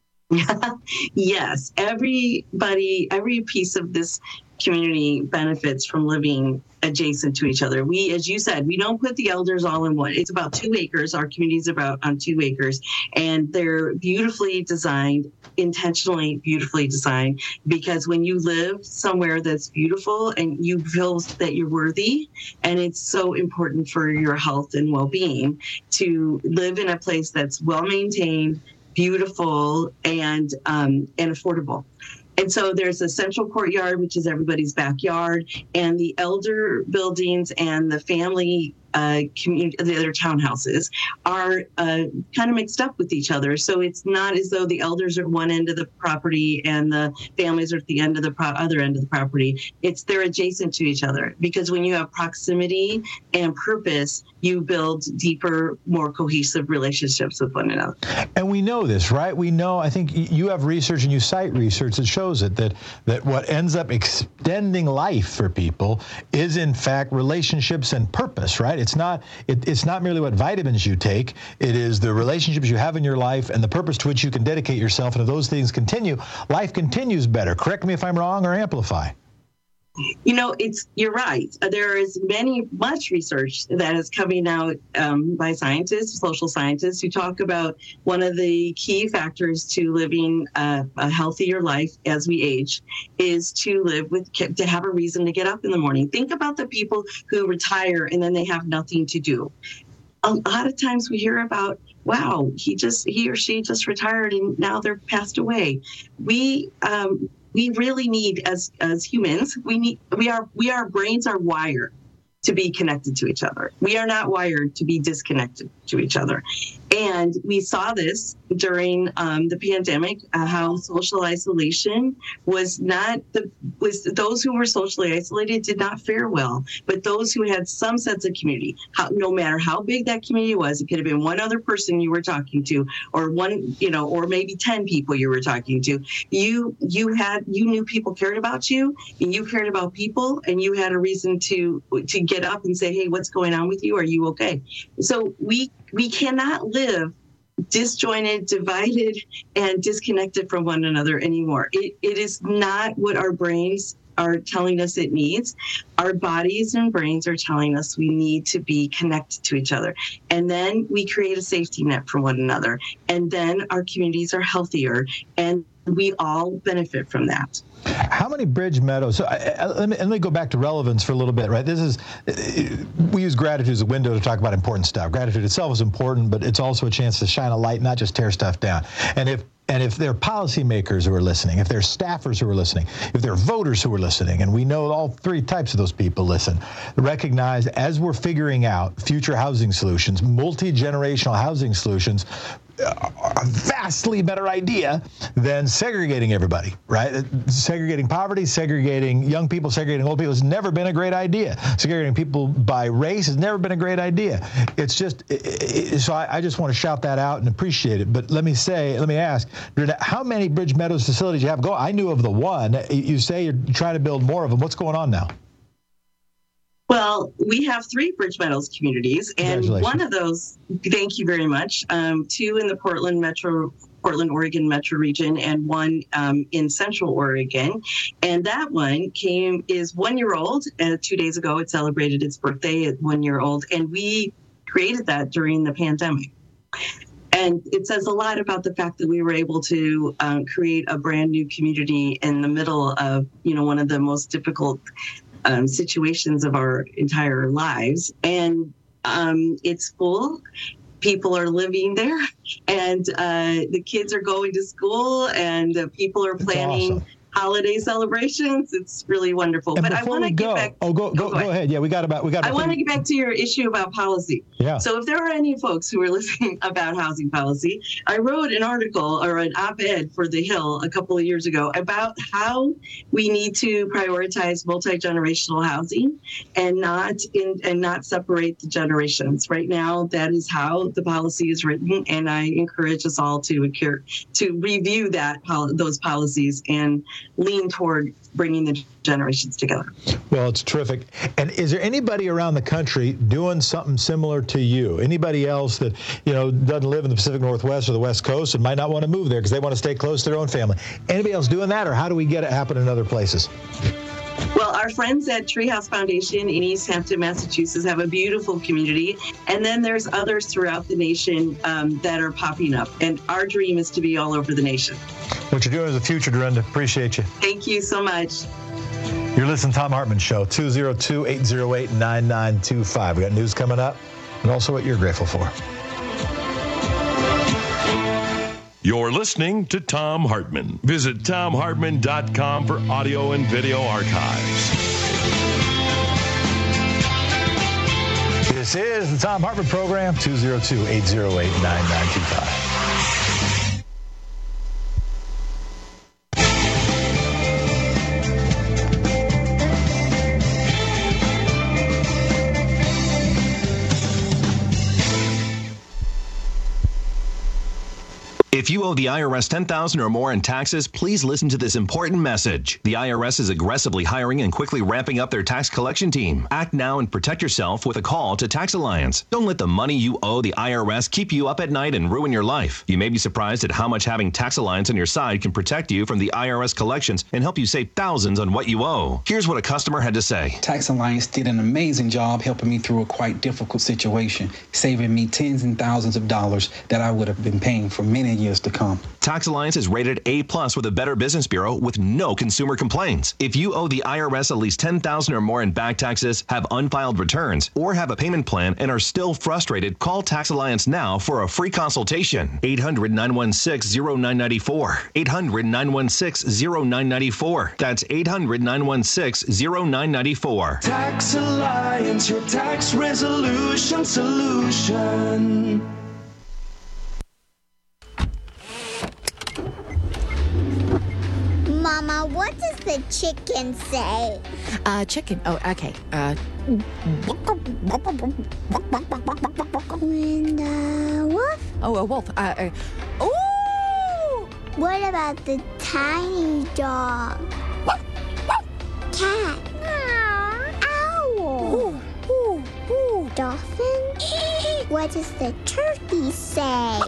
Yes, everybody, every piece of this community benefits from living adjacent to each other. We, as you said, we don't put the elders all in one. It's about two acres. Our community is about on two acres, and they're beautifully designed, intentionally beautifully designed, because when you live somewhere that's beautiful and you feel that you're worthy, and it's so important for your health and well-being to live in a place that's well-maintained, beautiful, and um, and affordable. And so there's a central courtyard, which is everybody's backyard, and the elder buildings and the family uh, community, the other townhouses are uh, kind of mixed up with each other. So it's not as though the elders are at one end of the property and the families are at the end of the pro- other end of the property. It's they're adjacent to each other, because when you have proximity and purpose, you build deeper, more cohesive relationships with one another. And we know this, right? We know, I think you have research and you cite research that shows it, that, that what ends up extending life for people is in fact relationships and purpose, right? It's not, it, it's not merely what vitamins you take. It is the relationships you have in your life and the purpose to which you can dedicate yourself. And if those things continue, life continues better. Correct me if I'm wrong, or amplify. You know, it's you're right. There is many, much research that is coming out um, by scientists, social scientists, who talk about one of the key factors to living a, a healthier life as we age is to live with, to have a reason to get up in the morning. Think about the people who retire and then they have nothing to do. A lot of times we hear about, wow, he just, he or she just retired and now they're passed away. We, um, We really need, as as humans, we need we are we our brains are wired to be connected to each other. We are not wired to be disconnected to each other. And we saw this during um, the pandemic, uh, how social isolation was not the was those who were socially isolated did not fare well, but those who had some sense of community, how, no matter how big that community was, it could have been one other person you were talking to, or one, you know, or maybe ten people you were talking to. You you had you knew people cared about you, and you cared about people, and you had a reason to to get up and say, hey, what's going on with you? Are you okay? So we we cannot live disjointed, divided, and disconnected from one another anymore. It, it is not what our brains are telling us it needs. Our bodies and brains are telling us we need to be connected to each other. And then we create a safety net for one another. And then our communities are healthier, and we all benefit from that. How many Bridge Meadows? So I, I, let, me, let me go back to relevance for a little bit, right? This is, we use gratitude as a window to talk about important stuff. Gratitude itself is important, but it's also a chance to shine a light, not just tear stuff down. And if And if there are policymakers who are listening, if there are staffers who are listening, if there are voters who are listening, and we know all three types of those people listen, recognize as we're figuring out future housing solutions, multi-generational housing solutions, are a vastly better idea than segregating everybody, right? Segregating poverty, segregating young people, segregating old people has never been a great idea. Segregating people by race has never been a great idea. It's just, it, it, so I, I just want to shout that out and appreciate it. But let me say, let me ask, how many Bridge Meadows facilities you have go? I knew of the one. You say you're trying to build more of them. What's going on now? Well, we have three Bridge Meadows communities, and one of those, thank you very much, um, two in the Portland metro Portland, Oregon metro region, and one um, in Central Oregon. And that one came is one year old. Uh, two days ago, it celebrated its birthday at one year old, and we created that during the pandemic. And it says a lot about the fact that we were able to um, create a brand new community in the middle of, you know, one of the most difficult um, situations of our entire lives. And um, it's full. People are living there, and uh, the kids are going to school, and uh, people are planning awesome. holiday celebrations. It's really wonderful. And but I want to get go, back. Oh, go go, go, go ahead. Yeah, we got about we got. I want to get back to your issue about policy. Yeah. So if there are any folks who are listening about housing policy, I wrote an article or an op-ed for The Hill a couple of years ago about how we need to prioritize multi-generational housing and not in and not separate the generations. Right now, that is how the policy is written, and I encourage us all to to review that those policies and lean toward bringing the generations together. Well, it's terrific. And is there anybody around the country doing something similar to you? Anybody else that, you know, doesn't live in the Pacific Northwest or the West Coast and might not want to move there because they want to stay close to their own family? Anybody else doing that, or how do we get it happen in other places? Well, our friends at Treehouse Foundation in East Hampton, Massachusetts have a beautiful community. And then there's others throughout the nation um, that are popping up. And our dream is to be all over the nation. What you're doing is the future, Dorinda. Appreciate you. Thank you so much. You're listening to Thom Hartmann Show, two oh two, eight oh eight, nine nine two five. We got news coming up and also what you're grateful for. You're listening to Thom Hartmann. Visit thom hartmann dot com for audio and video archives. This is the Thom Hartmann Program, two oh two, eight oh eight, nine nine two five. If you owe the I R S ten thousand dollars or more in taxes, please listen to this important message. The I R S is aggressively hiring and quickly ramping up their tax collection team. Act now and protect yourself with a call to Tax Alliance. Don't let the money you owe the I R S keep you up at night and ruin your life. You may be surprised at how much having Tax Alliance on your side can protect you from the I R S collections and help you save thousands on what you owe. Here's what a customer had to say. Tax Alliance did an amazing job helping me through a quite difficult situation, saving me tens and thousands of dollars that I would have been paying for many years to come. Tax Alliance is rated A plus with a Better Business Bureau with no consumer complaints. If you owe the I R S at least ten thousand dollars or more in back taxes, have unfiled returns, or have a payment plan and are still frustrated, call Tax Alliance now for a free consultation. eight hundred, nine one six, oh nine nine four. eight hundred, nine one six, oh nine nine four. That's eight hundred, nine one six, oh nine nine four. Tax Alliance, your tax resolution solution. Mama, what does the chicken say? Uh, chicken. Oh, okay. Uh. And the wolf? Oh, a wolf. Uh. uh oh! What about the tiny dog? Cat? Owl? Ooh, ooh, ooh. Dolphin? What does the turkey say?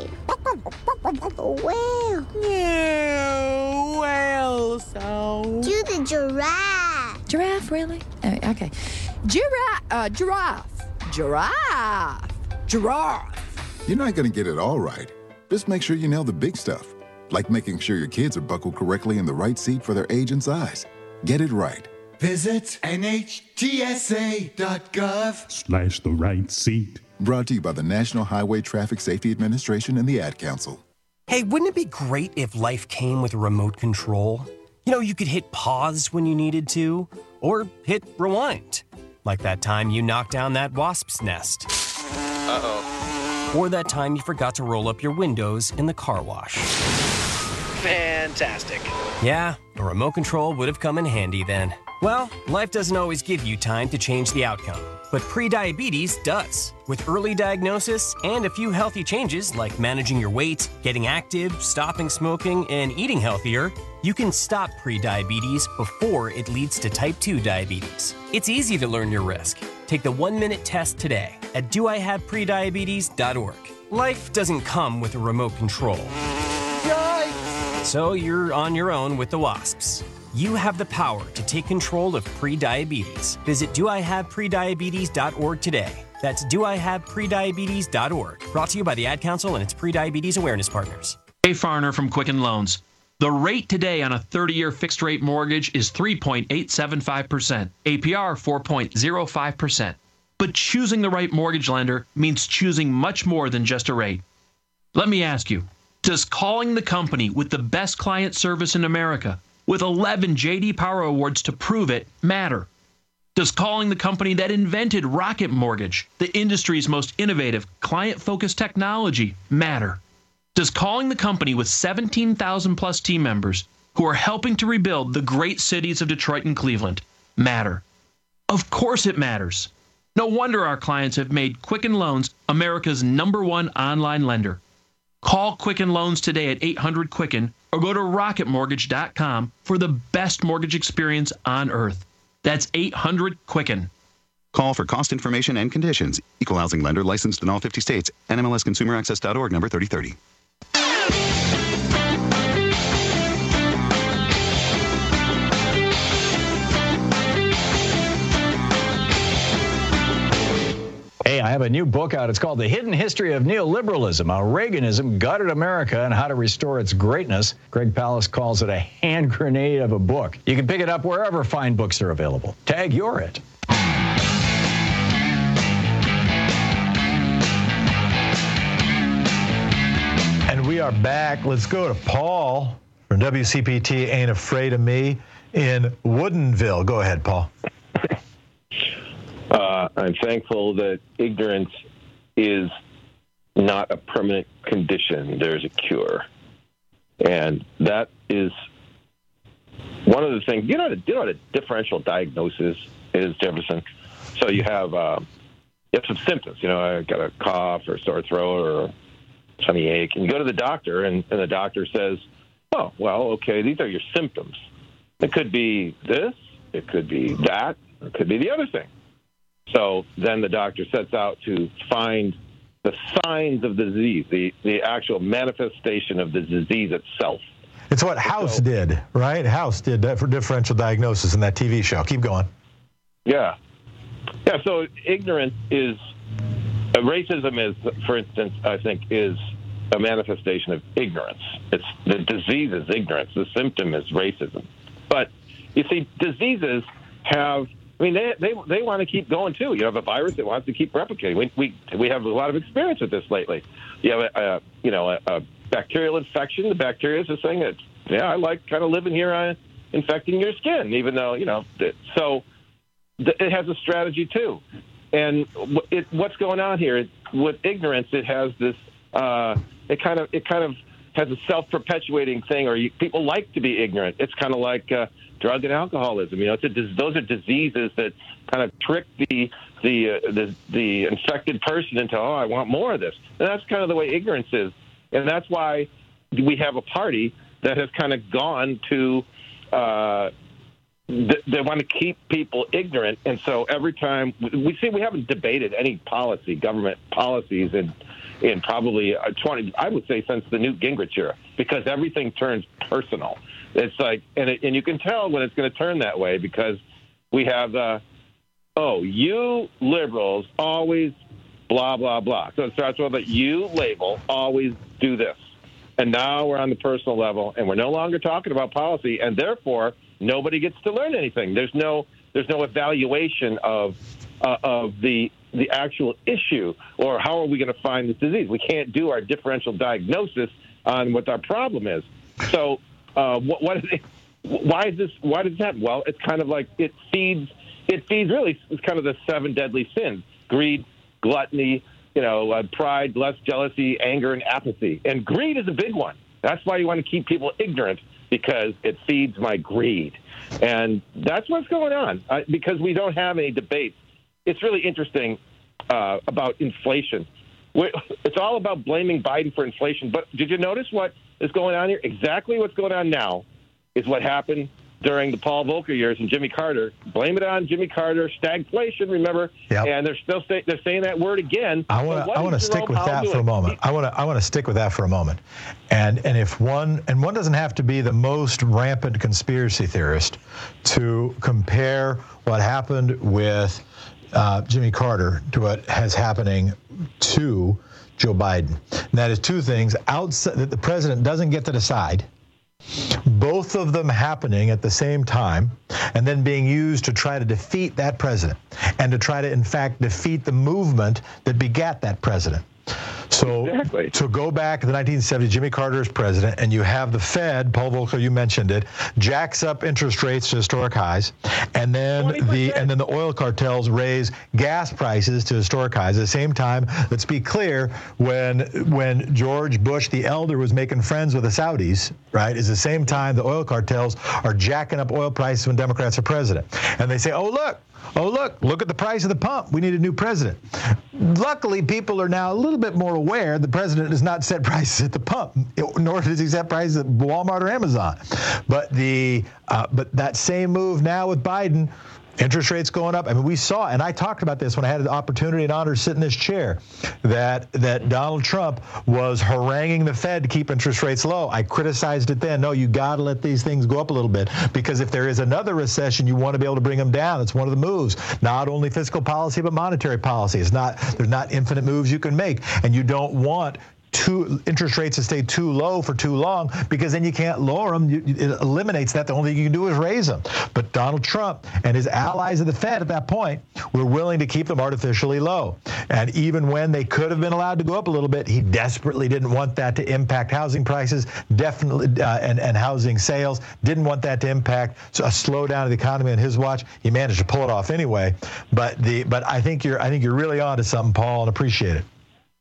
Whale? Yeah, whale sound. Do the giraffe. Giraffe, really? Uh, okay. Giraffe. Uh, giraffe. Giraffe. Giraffe. You're not going to get it all right. Just make sure you nail the big stuff, like making sure your kids are buckled correctly in the right seat for their age and size. Get it right. Visit N H T S A dot gov Slash the right seat. Brought to you by the National Highway Traffic Safety Administration and the Ad Council. Hey, wouldn't it be great if life came with a remote control? You know, you could hit pause when you needed to, or hit rewind. Like that time you knocked down that wasp's nest. Uh-oh. Or that time you forgot to roll up your windows in the car wash. Fantastic. Yeah, a remote control would have come in handy then. Well, life doesn't always give you time to change the outcome, but prediabetes does. With early diagnosis and a few healthy changes like managing your weight, getting active, stopping smoking, and eating healthier, you can stop prediabetes before it leads to type two diabetes. It's easy to learn your risk. Take the one-minute test today at do I have prediabetes dot org. Life doesn't come with a remote control, Yikes! So you're on your own with the wasps. You have the power to take control of prediabetes. Visit do I have prediabetes dot org today. That's do I have prediabetes dot org. Brought to you by the Ad Council and its prediabetes awareness partners. Hey, Farner from Quicken Loans. The rate today on a thirty-year fixed-rate mortgage is three point eight seven five percent. A P R four point zero five percent. But choosing the right mortgage lender means choosing much more than just a rate. Let me ask you, does calling the company with the best client service in America, with eleven J D Power Awards to prove it, matter? Does calling the company that invented Rocket Mortgage, the industry's most innovative, client-focused technology, matter? Does calling the company with seventeen thousand plus team members who are helping to rebuild the great cities of Detroit and Cleveland matter? Of course it matters. No wonder our clients have made Quicken Loans America's number one online lender. Call Quicken Loans today at eight hundred Quicken or go to rocket mortgage dot com for the best mortgage experience on earth. That's eight hundred Quicken. Call for cost information and conditions. Equal housing lender licensed in all fifty states. N M L S consumer access dot org number thirty thirty. Hey, I have a new book out. It's called The Hidden History of Neoliberalism, How Reaganism Gutted America and How to Restore Its Greatness. Greg Palast calls it a hand grenade of a book. You can pick it up wherever fine books are available. Tag, you're it. And we are back. Let's go to Paul from W C P T Ain't Afraid of Me in Woodinville. Go ahead, Paul. Uh, I'm thankful that ignorance is not a permanent condition. There's a cure. And that is one of the things. You know what a, you know what a differential diagnosis is, Jefferson? So you have, uh, you have some symptoms. You know, I got a cough or sore throat or tummy ache. And you go to the doctor, and, and the doctor says, oh, well, okay, these are your symptoms. It could be this. It could be that. It could be the other thing. So then the doctor sets out to find the signs of the disease, the, the actual manifestation of the disease itself. It's what House so, did, right? House did that for differential diagnosis in that T V show. Keep going. Yeah. Yeah, so ignorance is, uh, racism is, for instance, I think, is a manifestation of ignorance. It's the disease is ignorance. The symptom is racism. But, you see, diseases have... I mean, they they they want to keep going too. You have a virus that wants to keep replicating. We we we have a lot of experience with this lately. You have a, a you know a, a bacterial infection. The bacteria is just saying that yeah, I like kind of living here, uh, infecting your skin, even though you know. It, so th- it has a strategy too. And it, what's going on here it, with ignorance? It has this. Uh, it kind of it kind of has a self-perpetuating thing, or you, people like to be ignorant. It's kind of like. Uh, Drug and alcoholism, you know, it's a, those are diseases that kind of trick the the, uh, the the infected person into, oh, I want more of this. And that's kind of the way ignorance is, and that's why we have a party that has kind of gone to. Uh, th- they want to keep people ignorant, and so every time we see, we haven't debated any policy, government policies, in in probably twenty, I would say, since the Newt Gingrich era, because everything turns personal. It's like, and it, and you can tell when it's going to turn that way because we have, uh, oh, you liberals always blah, blah, blah. So it starts with a you label, always do this. And now we're on the personal level, and we're no longer talking about policy, and therefore nobody gets to learn anything. There's no there's no evaluation of uh, of the the actual issue, or how are we going to find this disease? We can't do our differential diagnosis on what our problem is. So. Uh, what, what is it, why is this? Why does this happen? Well, it's kind of like it feeds. It feeds really. It's kind of the seven deadly sins: greed, gluttony, you know, uh, pride, lust, jealousy, anger, and apathy. And greed is a big one. That's why you want to keep people ignorant, because it feeds my greed, and that's what's going on. Uh, because we don't have any debates. It's really interesting uh, about inflation. We're, it's all about blaming Biden for inflation. But did you notice what is going on here? Exactly what's going on now is what happened during the Paul Volcker years and Jimmy Carter. Blame it on Jimmy Carter, stagflation, remember? Yep. And they're still say, they're saying that word again. I want to I want to stick with that for a moment. I want to I want to stick with that for a moment. And and if one and one doesn't have to be the most rampant conspiracy theorist to compare what happened with uh, Jimmy Carter to what has happening to Joe Biden. And that is two things outside that the president doesn't get to decide. Both of them happening at the same time, and then being used to try to defeat that president and to try to, in fact, defeat the movement that begat that president. So exactly. To go back to the nineteen seventies, Jimmy Carter is president, and you have the Fed, Paul Volcker, you mentioned it, jacks up interest rates to historic highs, and then twenty percent. the and then the oil cartels raise gas prices to historic highs. At the same time, let's be clear, when when George Bush the elder was making friends with the Saudis, right, is the same time the oil cartels are jacking up oil prices when Democrats are president. And they say, oh, look, Oh, look, look at the price of the pump. We need a new president. Luckily, people are now a little bit more aware the president does not set prices at the pump, nor does he set prices at Walmart or Amazon. But the uh, but that same move now with Biden, interest rates going up. I mean, we saw, and I talked about this when I had the opportunity and honor to sit in this chair, that that Donald Trump was haranguing the Fed to keep interest rates low. I criticized it then. No, you got to let these things go up a little bit, because if there is another recession, you want to be able to bring them down. It's one of the moves. Not only fiscal policy, but monetary policy. It's not, there's not infinite moves you can make, and you don't want Too, interest rates to stay too low for too long, because then you can't lower them. You, it eliminates that. The only thing you can do is raise them. But Donald Trump and his allies at the Fed at that point were willing to keep them artificially low. And even when they could have been allowed to go up a little bit, he desperately didn't want that to impact housing prices, definitely, uh, and, and housing sales. Didn't want that to impact so a slowdown of the economy on his watch. He managed to pull it off anyway. But the but I think you're I think you're really onto something, Paul, and appreciate it.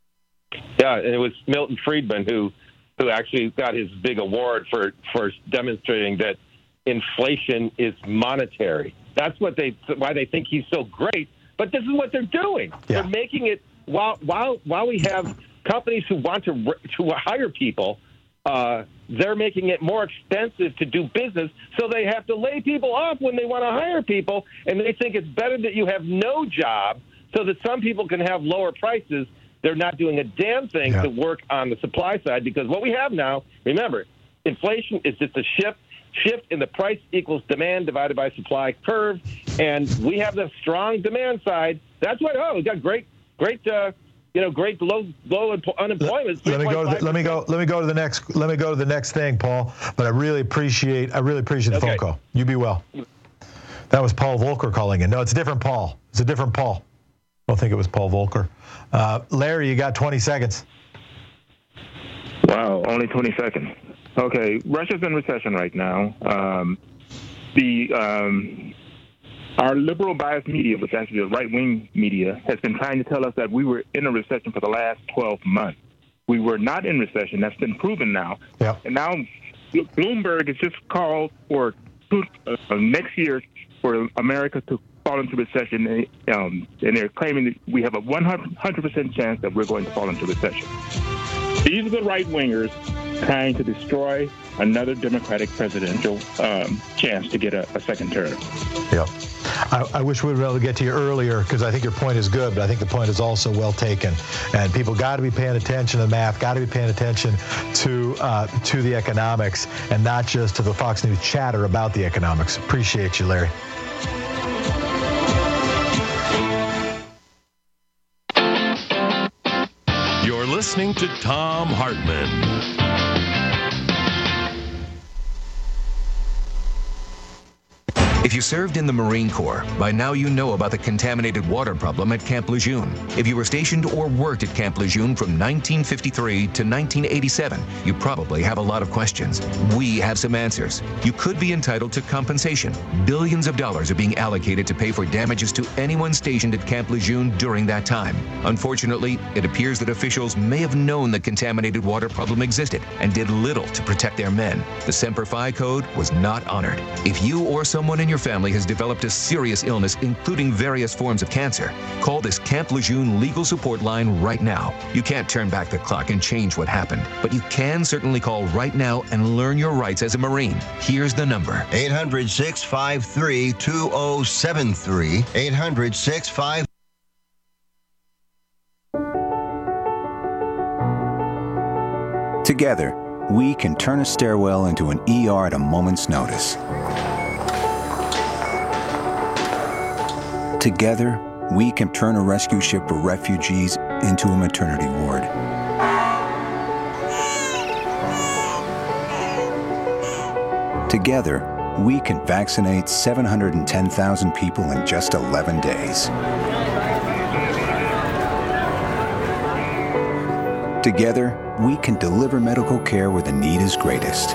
Yeah, and it was Milton Friedman who who actually got his big award for, for demonstrating that inflation is monetary. That's what they why they think he's so great. But this is what they're doing. Yeah. They're making it while while while we have companies who want to to hire people, uh, they're making it more expensive to do business, so they have to lay people off when they want to hire people, and they think it's better that you have no job so that some people can have lower prices. They're not doing a damn thing yeah. to work on the supply side, because what we have now, remember, inflation is just a shift shift in the price equals demand divided by supply curve, and we have the strong demand side. That's why oh, we got great, great, uh, you know, great low low unemployment. Let, let me go. To the, let me go. Let me go to the next. Let me go to the next thing, Paul. But I really appreciate. I really appreciate the okay. phone call. You be well. That was Paul Volcker calling in. No, it's a different Paul. It's a different Paul. I don't think it was Paul Volcker. Uh, Larry, you got twenty seconds. Wow, only twenty seconds. Okay, Russia's in recession right now. Um, the um, our liberal biased media, which actually is right-wing media, has been trying to tell us that we were in a recession for the last twelve months. We were not in recession. That's been proven now. Yep. And now Bloomberg has just called for uh, next year for America to fall into recession, um, and they're claiming that we have a one hundred percent chance that we're going to fall into recession. These are the right-wingers trying to destroy another Democratic presidential um, chance to get a, a second term. Yeah. I, I wish we were able to get to you earlier, because I think your point is good, but I think the point is also well taken. And people got to be paying attention to the math, got to be paying attention to uh, to the economics, and not just to the Fox News chatter about the economics. Appreciate you, Larry. You're listening to Thom Hartmann. If you served in the Marine Corps, by now you know about the contaminated water problem at Camp Lejeune. If you were stationed or worked at Camp Lejeune from nineteen fifty-three to nineteen eighty-seven, you probably have a lot of questions. We have some answers. You could be entitled to compensation. Billions of dollars are being allocated to pay for damages to anyone stationed at Camp Lejeune during that time. Unfortunately, it appears that officials may have known the contaminated water problem existed and did little to protect their men. The Semper Fi code was not honored. If you or someone in your family has developed a serious illness, including various forms of cancer, call this Camp Lejeune legal support line right now. You can't turn back the clock and change what happened, but you can certainly call right now and learn your rights as a Marine. Here's the number. eight hundred, six five three, two oh seven three. eight hundred, six five three. Together, we can turn a stairwell into an E R at a moment's notice. Together, we can turn a rescue ship for refugees into a maternity ward. Together, we can vaccinate seven hundred ten thousand people in just eleven days. Together, we can deliver medical care where the need is greatest.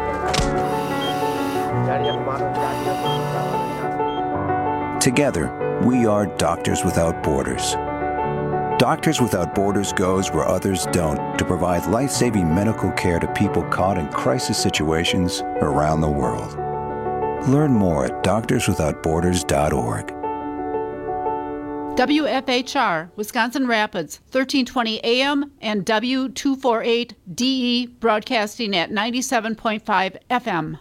Together, we are Doctors Without Borders. Doctors Without Borders goes where others don't to provide life-saving medical care to people caught in crisis situations around the world. Learn more at doctors without borders dot org. W F H R, Wisconsin Rapids, thirteen twenty A M and W two forty-eight D E broadcasting at ninety-seven point five F M.